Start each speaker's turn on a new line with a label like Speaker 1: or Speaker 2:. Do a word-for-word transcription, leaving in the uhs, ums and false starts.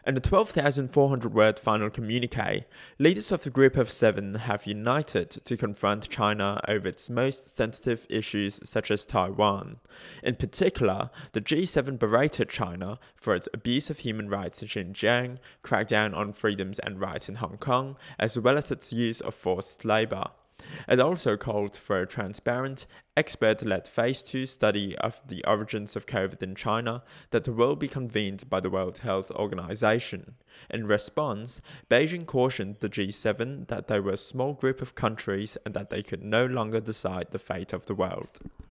Speaker 1: In a twelve thousand four hundred word final communique, leaders of the Group of Seven have united to confront China over its most sensitive issues such as Taiwan. In particular, the G seven berated China for its abuse of human rights in Xinjiang, crackdown on freedoms and rights in Hong Kong, as well as its use of forced labor. It also called for a transparent, expert-led phase two study of the origins of COVID in China that will be convened by the World Health Organization. In response, Beijing cautioned the G seven that they were a small group of countries and that they could no longer decide the fate of the world.